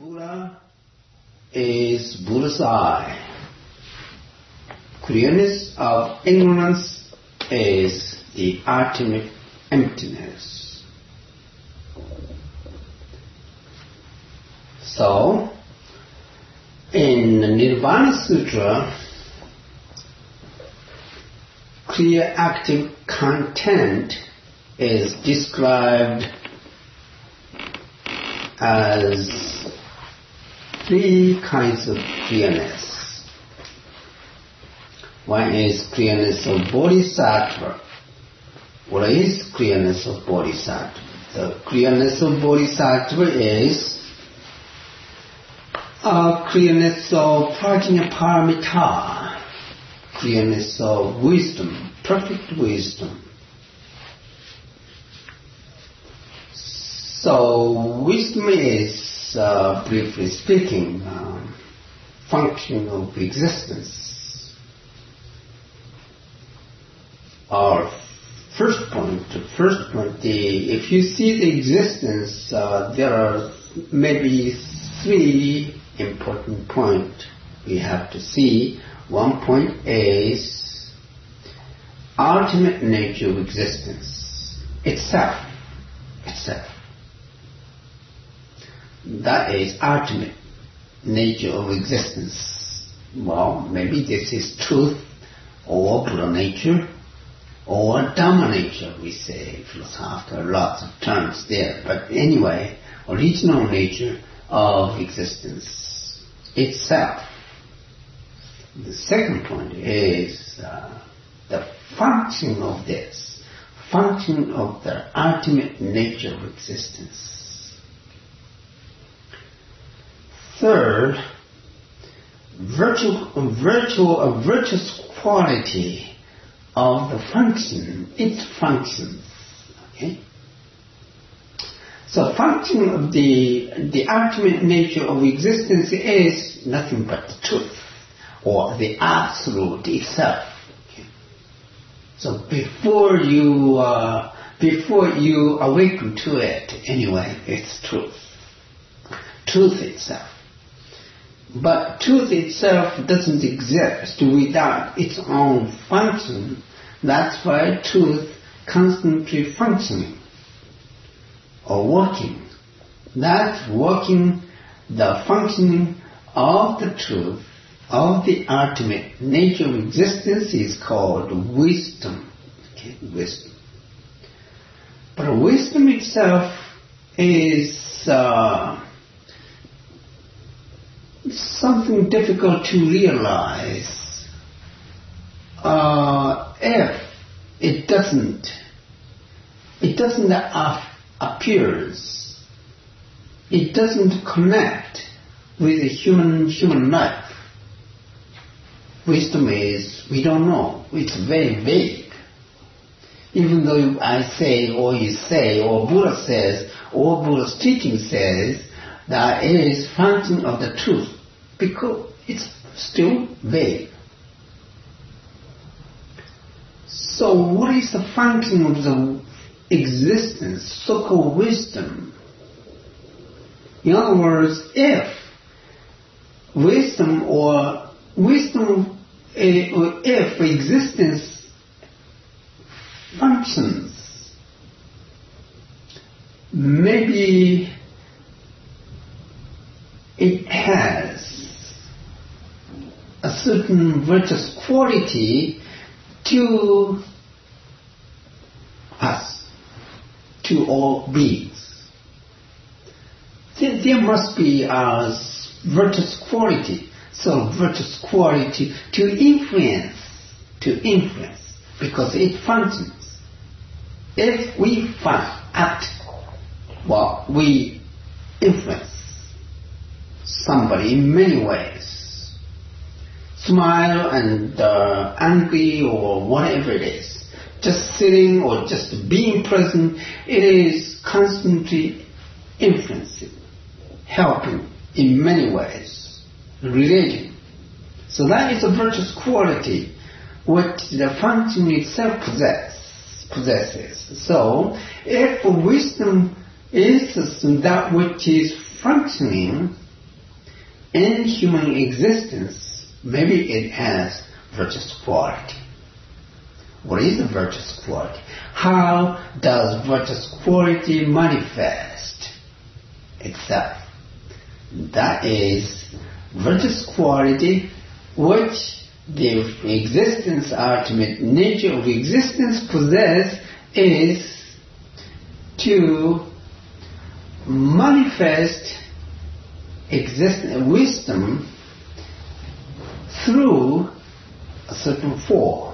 Buddha is Buddha's eye. Clearness of ignorance is the ultimate emptiness. So, in the Nirvana Sutra, clear active content is described as three kinds of clearness. One is clearness of bodhisattva. What is clearness of bodhisattva? The clearness of bodhisattva is clearness of prajnaparamita, clearness of wisdom, perfect wisdom. So wisdom is, briefly speaking, function of existence. Our first point, if you see the existence, there are maybe three important points we have to see. One point is ultimate nature of existence itself. That is ultimate nature of existence. Well, maybe this is truth, or Buddha nature, or Dhamma nature, we say, philosophical, lots of terms there. But anyway, original nature of existence itself. The second point is the function of this, function of the ultimate nature of existence. Third, virtuous quality of the function, its functions. Okay? So function of the ultimate nature of existence is nothing but the truth, or the absolute itself. Okay? So before you awaken to it, anyway, it's truth. Truth itself. But truth itself doesn't exist without its own function. That's why truth constantly functioning or working. That working, the functioning of the truth, of the ultimate nature of existence is called wisdom. Okay, wisdom. But wisdom itself is something difficult to realize if it doesn't appears, it doesn't connect with the human life. Wisdom is, we don't know, it's very vague. Even though I say, or you say, or Buddha says, or Buddha's teaching says, that it is function of the truth, because it's still vague. So what is the function of the existence, so-called wisdom? In other words, if if existence functions, maybe it has a certain virtuous quality to us, to all beings. There must be a virtuous quality, so virtuous quality to influence, because it functions. If we act, well, we influence somebody in many ways. Smile and angry or whatever it is. Just sitting or just being present, it is constantly influencing, helping in many ways, relating. So that is a virtuous quality which the function itself possesses. So if wisdom is that which is functioning, in human existence, maybe it has virtuous quality. What is the virtuous quality? How does virtuous quality manifest itself? That is virtuous quality which the existence, ultimate nature of existence possess is to manifest wisdom through a certain form,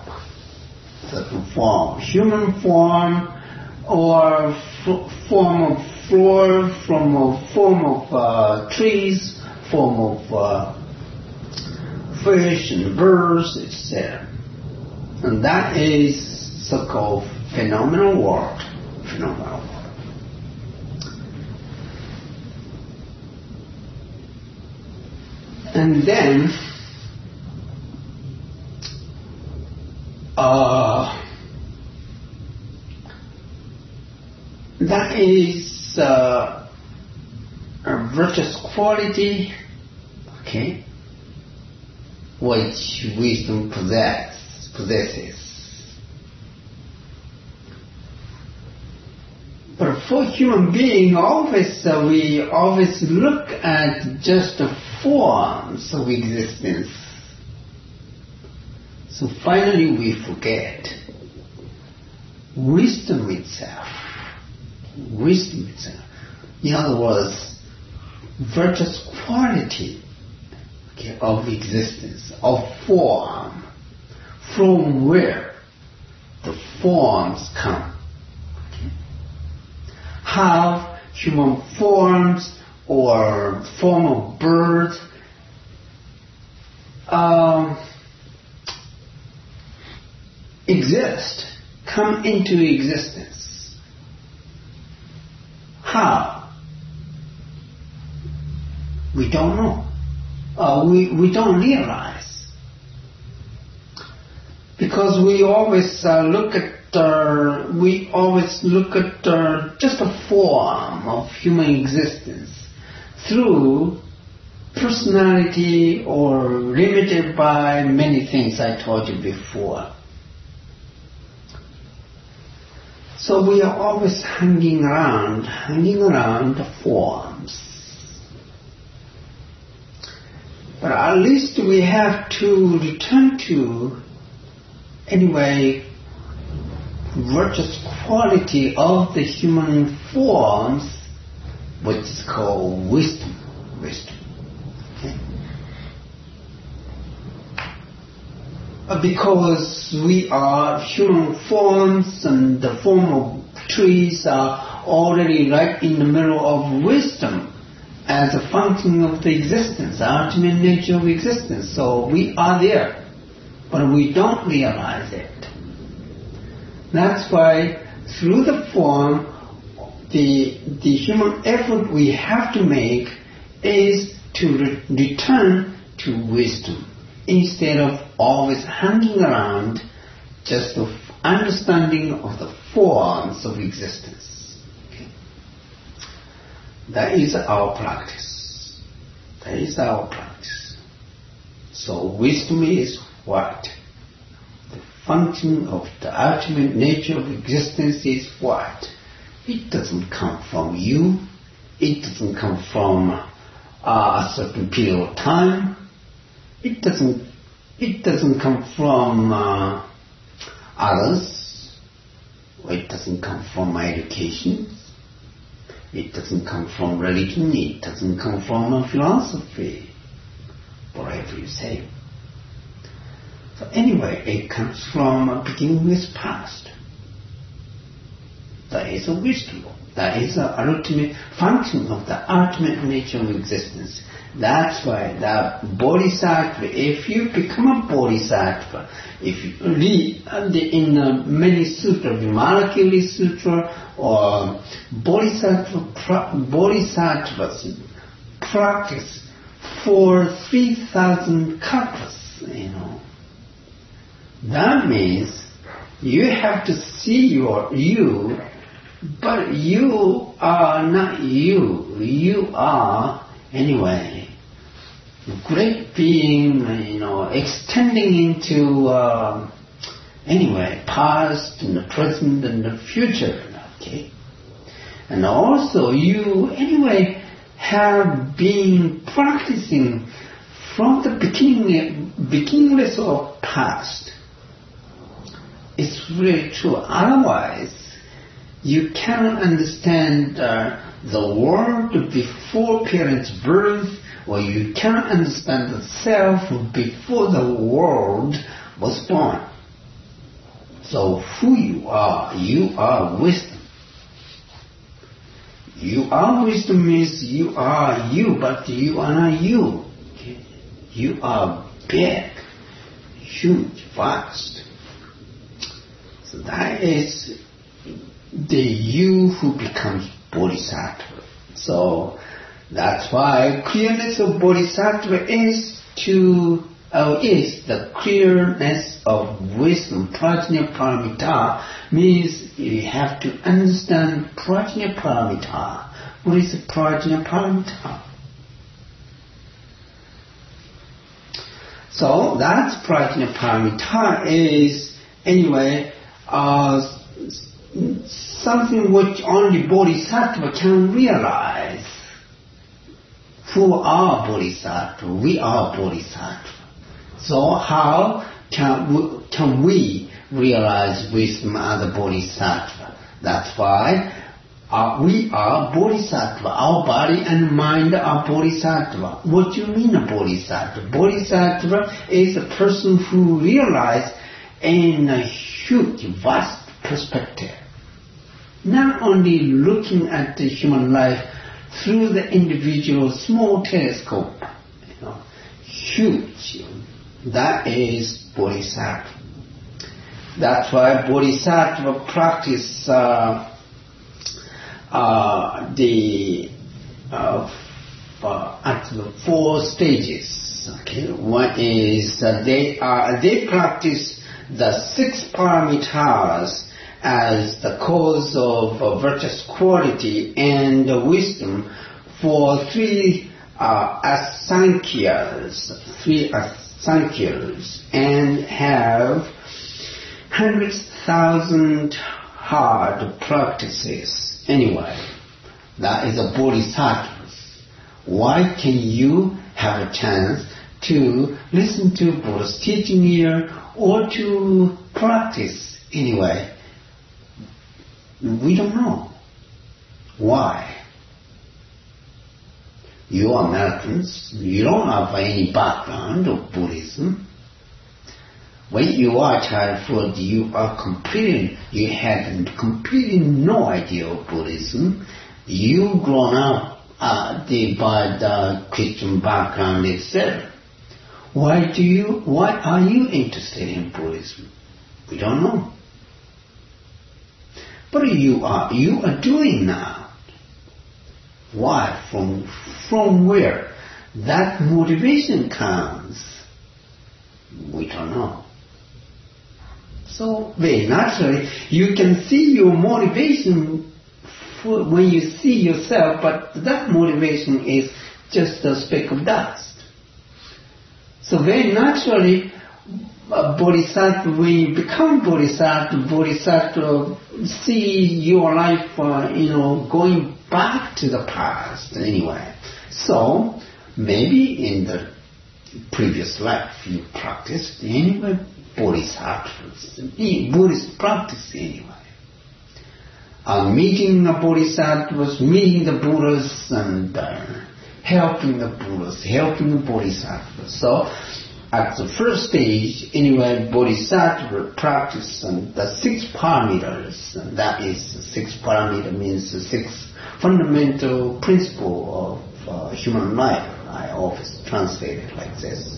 human form, or form of floor, form of trees, form of fish and birds, etc. And that is so-called phenomenal world. And then that is a virtuous quality, okay, which wisdom possesses. But for human being, we always look at just the forms of existence. So finally we forget wisdom itself. In other words, virtuous quality, okay, of existence, of form, from where the forms come. Okay. How human forms or form of birds exist, come into existence. How? We don't know. We don't realize. Because we always look at just a form of human existence through personality or limited by many things I told you before. So we are always hanging around the forms. But at least we have to return to, anyway, virtuous quality of the human forms, which is called wisdom. Okay? Because we are human forms and the form of trees are already right in the middle of wisdom as a function of the existence, ultimate nature of existence. So we are there, but we don't realize it. That's why through the form, the human effort we have to make is to return to wisdom instead of always hanging around just of understanding of the forms of existence. Okay? That is our practice. So wisdom is what? The function of the ultimate nature of existence is what? It doesn't come from you. It doesn't come from a certain period of time. It doesn't come from others. It doesn't come from my education. It doesn't come from religion. It doesn't come from philosophy. Whatever you say. So anyway, it comes from a beginningless past. That is a wisdom. That is the ultimate function of the ultimate nature of existence. That's why the bodhisattva, if you become a bodhisattva, if you read in many sutras, Vimalakirti Sutra or bodhisattvas practice for 3,000 kalpas, That means you have to see you, but you are not you. You are, anyway, great being, extending into past and the present and the future. Okay, and also you have been practicing from the beginningless of past. It's really true. Otherwise, you cannot understand the world before parents' birth, or you cannot understand the self before the world was born. So who you are wisdom. You are wisdom means you are you, but you are not you. Okay? You are big, huge, vast. So that is the you who becomes bodhisattva. So that's why clearness of bodhisattva is the clearness of wisdom. Prajna paramita means you have to understand prajna paramita. What is prajna paramita? So that's prajna paramita is something which only bodhisattva can realize. Who are bodhisattva? We are bodhisattva. So how can we realize wisdom as a bodhisattva? That's why we are bodhisattva. Our body and mind are bodhisattva. What do you mean a bodhisattva? Bodhisattva is a person who realizes in a huge, vast perspective. Not only looking at the human life through the individual small telescope, huge. That is bodhisattva. That's why bodhisattva practice at the 4 stages. Okay, one is they practice the 6 paramitas as the cause of virtuous quality and wisdom for 3 asankhya's, and have 100,000 hard practices. That is a bodhisattva. Why can you have a chance to listen to Buddha's teaching here or to practice anyway? We don't know. Why? You are Americans. You don't have any background of Buddhism. When you are childhood, you had completely no idea of Buddhism. You grown up by the Christian background, etc. Why are you interested in Buddhism? We don't know. But you are doing now. Why? From where that motivation comes, we don't know. So very naturally, you can see your motivation when you see yourself, but that motivation is just a speck of dust. So very naturally, bodhisattva, when you become bodhisattva see your life, going back to the past anyway. So maybe in the previous life you practiced anyway bodhisattvas, Buddhist practice anyway. Meeting the bodhisattvas, meeting the Buddhas, and helping the Buddhas, helping the bodhisattvas. So at the first stage, anyway, bodhisattva practice and the 6 paramitas, and that is 6 paramita means the 6 fundamental principle of human life. I always translate it like this.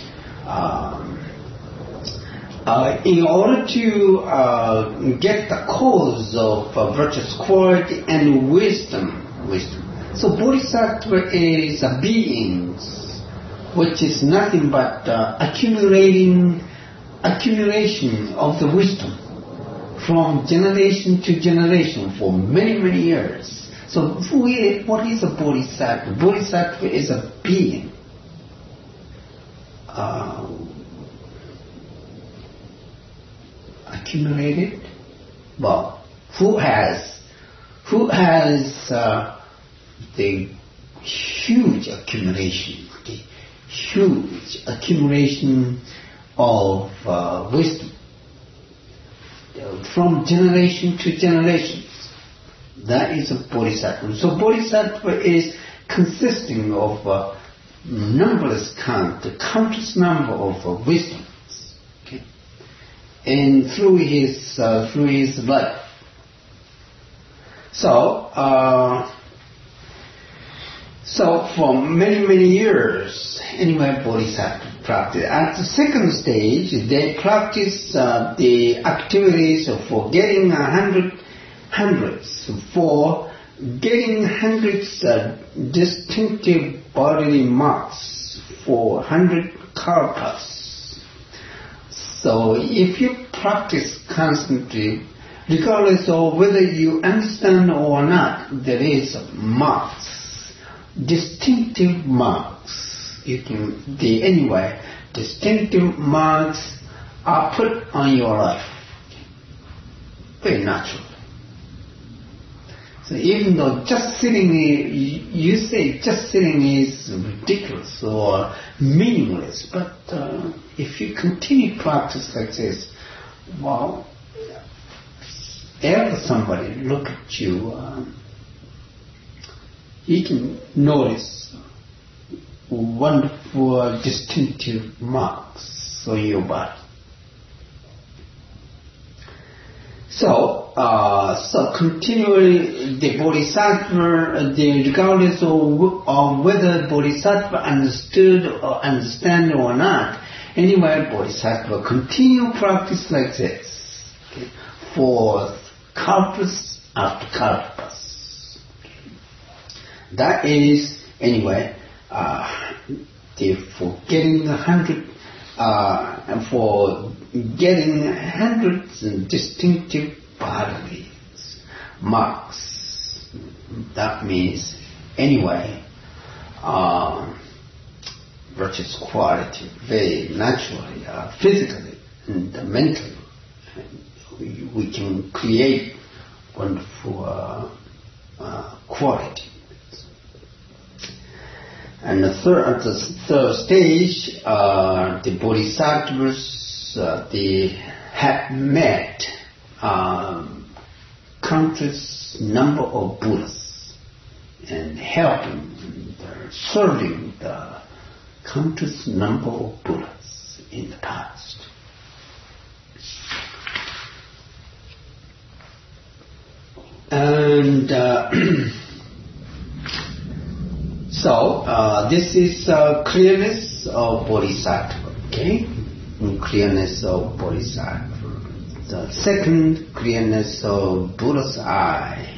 In order to get the cause of virtuous quality and wisdom. So bodhisattva is a being which is nothing but accumulation of the wisdom from generation to generation for many, many years. So what is a bodhisattva? Bodhisattva is a being. accumulated? Well, who has the huge accumulation of wisdom from generation to generation? That is a bodhisattva. So bodhisattva is consisting of countless number of wisdoms, okay? And through his life. So for many years, anyway, bodhisattva practice. At the second stage, they practice the activities for getting hundreds distinctive bodily marks for 100 kalpas. So if you practice constantly, regardless of whether you understand or not, there is marks, distinctive marks. Distinctive marks are put on your life. Very natural. So even though just sitting, you say just sitting is ridiculous or meaningless, but if you continue practice like this, well, ever somebody look at you, you can notice wonderful distinctive marks on your body. So continually the bodhisattva, regardless of whether bodhisattva understand or not, anyway, bodhisattva continue practice like this, okay, for kalpas after kalpas. That is, anyway, for getting hundreds of distinctive bodily marks. That means, anyway, virtuous quality, very naturally, physically and mentally, we can create wonderful quality. And the third stage, the bodhisattvas, they have met countless number of Buddhas and helping and serving the countless number of Buddhas in the past. And this is clearness of bodhisattva, okay? Clearness of bodhisattva. The second, clearness of Buddha's eye.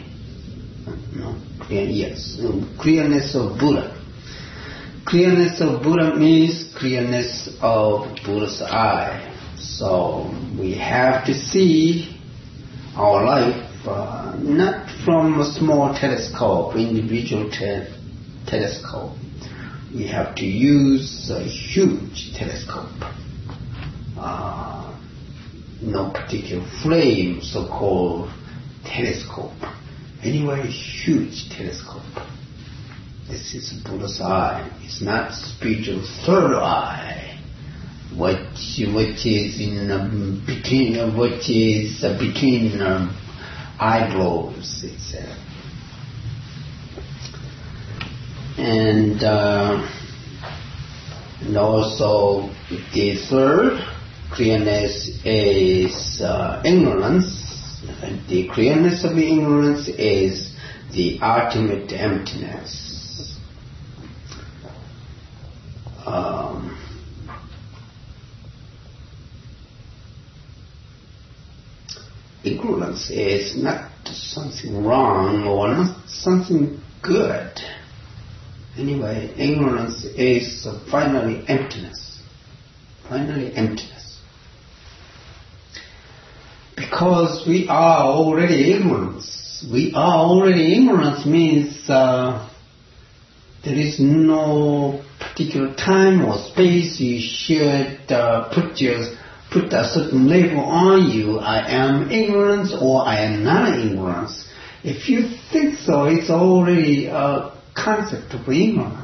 Clearness of Buddha. Clearness of Buddha means clearness of Buddha's eye. So we have to see our life not from a small telescope, individual telescope. We have to use a huge telescope. No particular frame, so-called telescope. Anyway, huge telescope. This is Buddha's eye. It's not spiritual third eye, which is in between eyebrows, etc. And also the third clearness is ignorance. And the clearness of the ignorance is the ultimate emptiness. Ignorance is not something wrong or not something good. Anyway, ignorance is finally emptiness. Finally emptiness. Because we are already ignorance. We are already ignorance means there is no particular time or space you should put a certain label on you. I am ignorance or I am not ignorance. If you think so, it's already a concept of ignorance.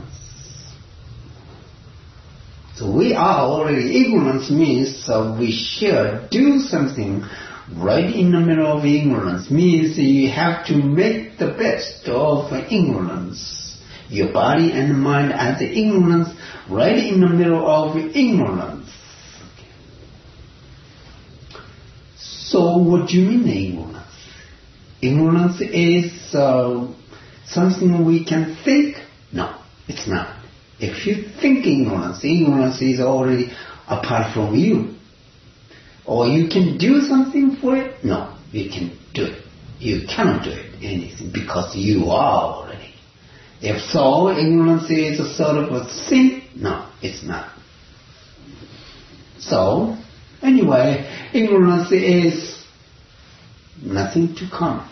So we are already ignorance means we should do something right in the middle of ignorance. Means you have to make the best of ignorance. Your body and mind as the ignorance right in the middle of ignorance. So what do you mean ignorance? Ignorance is something we can think? No, it's not. If you think ignorance is already apart from you. Or you can do something for it? No, you can do it. You cannot do it, anything, because you are already. If so, ignorance is a sort of a sin? No, it's not. So, anyway, ignorance is nothing to comment.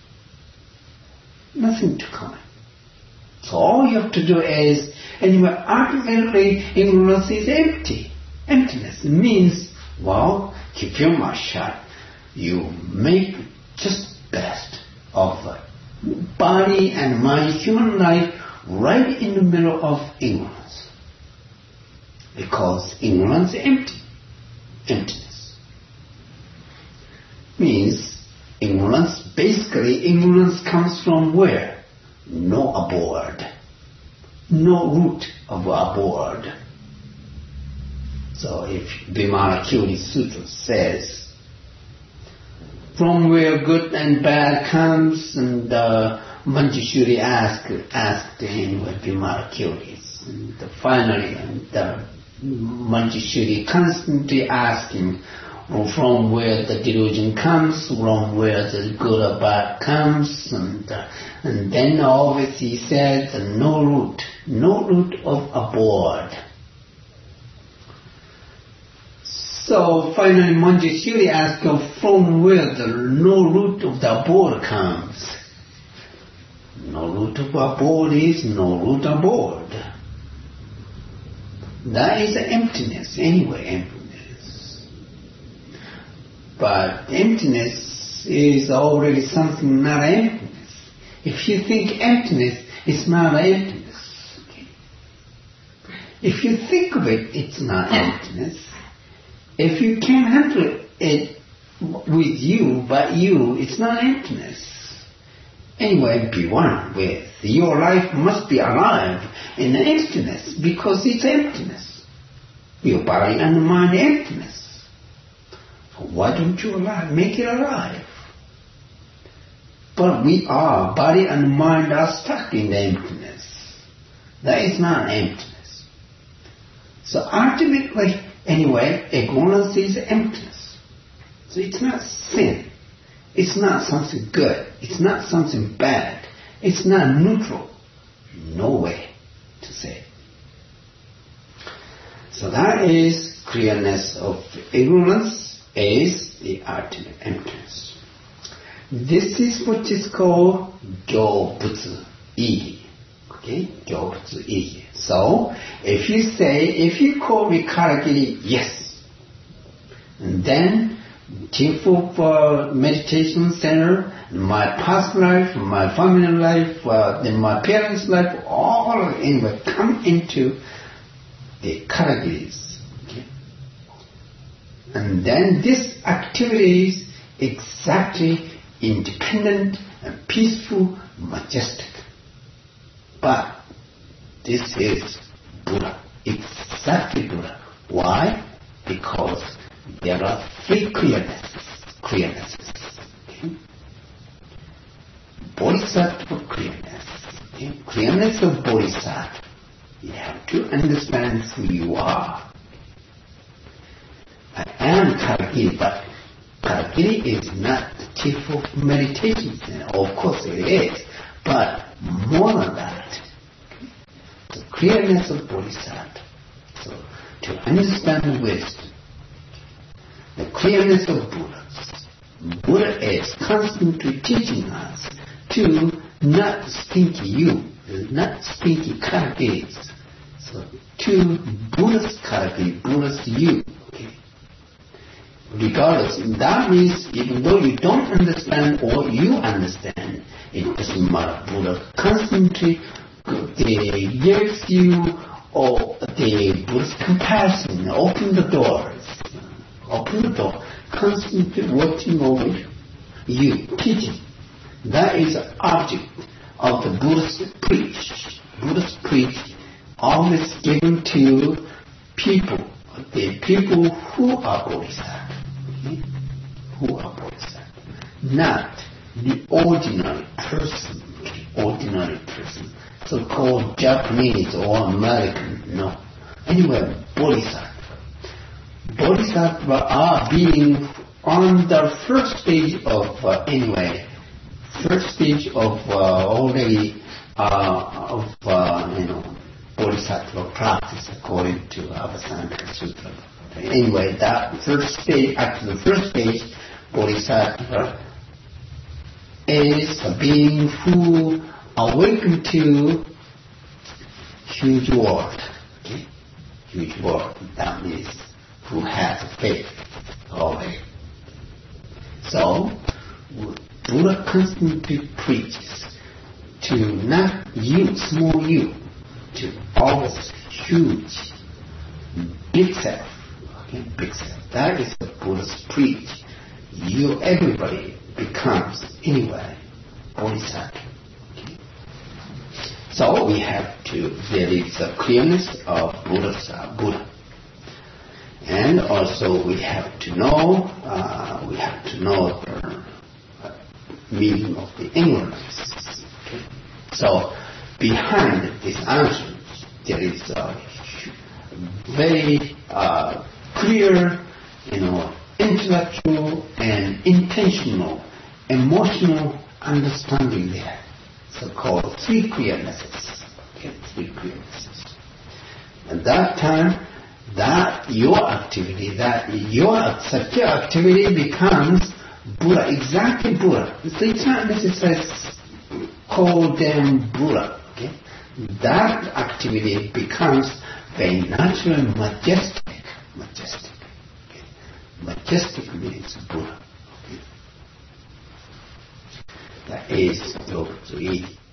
Nothing to comment. So all you have to do is, anyway, ultimately, ignorance is empty. Emptiness means, well, keep your mouth shut. You make just best of body and mind, human life, right in the middle of ignorance. Because ignorance is empty. Emptiness. Means ignorance, basically ignorance comes from where? No abode. No root of abode. So if Vimalakirti Sutra says, from where good and bad comes, and Manjushri asked him what Vimalakirti is. And finally, Manjushri constantly asking from where the delusion comes, from where the good or bad comes, and then always he said no root of abode. So finally Manjushri asked from where the no root of the abode comes. No root of abode is no root abode. That is emptiness, anyway, emptiness. But emptiness is already something not emptiness. If you think emptiness, it's not emptiness. Okay? If you think of it, it's not emptiness. If you can't handle it with you, but you, it's not emptiness. Anyway, be one with. Your life must be alive in emptiness because it's emptiness. Your body and mind emptiness. So why don't you make it alive? But we are, body and mind are stuck in the emptiness. That is not emptiness. So ultimately, anyway, ignorance is emptiness. So it's not sin. It's not something good. It's not something bad. It's not neutral. No way to say it. So that is clearness of ignorance is the ultimate emptiness. This is what is called Gyobutsu Igi. Okay? Gyobutsu Igi. So, if you call me Karagiri, yes. And then, chief of meditation center, my past life, my family life, then my parents' life, all anyway come into the Karagiris. Okay? And then this activity is exactly independent and peaceful, majestic. But this is Buddha, exactly Buddha. Why? Because there are three clearnesses. Okay? Bodhisattva clearness. Okay? Clearness of Bodhisattva. You have to understand who you are. I am Karagiri, but Karagiri is not the chief of meditation center. Of course it is, but more than that. The clearness of Bodhisattva. So, to understand wisdom. The clearness of Buddha. Buddha is constantly teaching us to not stinky you, not stinky Karagiris. So to Buddha's character, Buddha's you. Okay? Regardless, that means even though you don't understand or you understand, it doesn't matter. Buddha constantly gives you or the Buddha's compassion, open the door, constantly watching over you, teaching. That is the object of the Buddha's preach. Buddha's preach always given to people, the people who are bodhisattva. Okay? Who are bodhisattva. Not the ordinary person. So-called Japanese or American, no. Anyway, bodhisattva. Bodhisattva are being on the first stage of already bodhisattva practice according to Avasanika Sutra. Anyway, that first stage, after the first stage, bodhisattva is a being who awakened to huge world. Okay? Huge world. That means who has faith already. So, Buddha constantly preaches to not you, small you, to always huge, big self. Okay? Big self. That is the Buddha's preach. You, everybody becomes, anyway, bodhisattva. Okay? So we have to, there is a clearness of Buddha. And also we have to know the meaning of the ignorance. Okay? So behind this answer, there is a very clear, intellectual and intentional, emotional understanding there. So-called three clearnesses. Okay? Three clearnesses. At that time, that your such activity becomes Buddha, exactly Buddha. So it's not necessarily call them Buddha. Okay? That activity becomes very natural and majestic. Okay? Majestic means Buddha. Okay? That is so easy.